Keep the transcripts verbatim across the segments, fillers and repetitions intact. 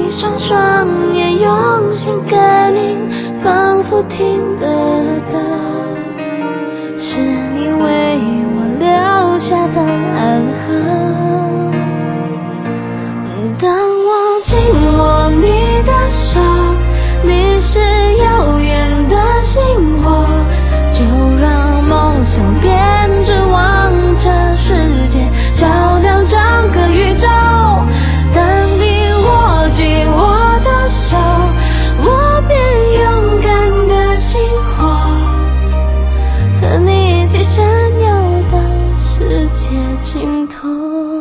双双眼用心感应，仿佛听得到，是你为我留下的暗号。当我紧握你的手，你是遥远的星火，就让梦想变织，望着世界，照亮整个宇宙。当你握紧我的手，我便勇敢地星火，和你一起闪耀到世界尽头。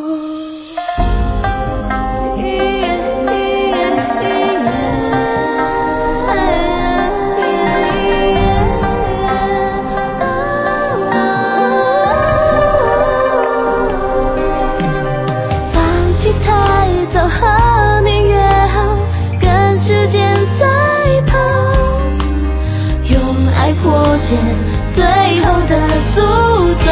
最后的诅咒。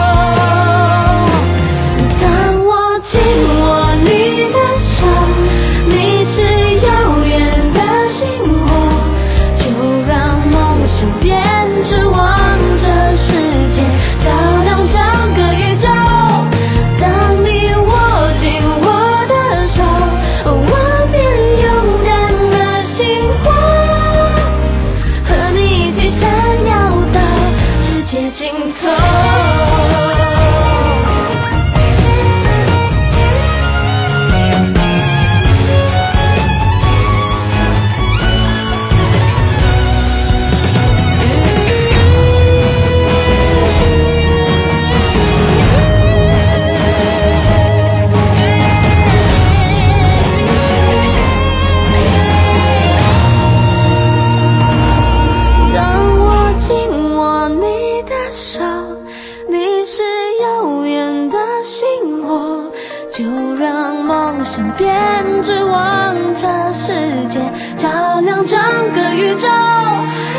当我紧握你的手，你是遥远的星火，就让梦想变织，望着世界，照亮整个宇宙。当你握紧我的手，我便勇敢地星火，和你一起闪耀世界尽头。就让梦想变织，望着世界，照亮整个宇宙。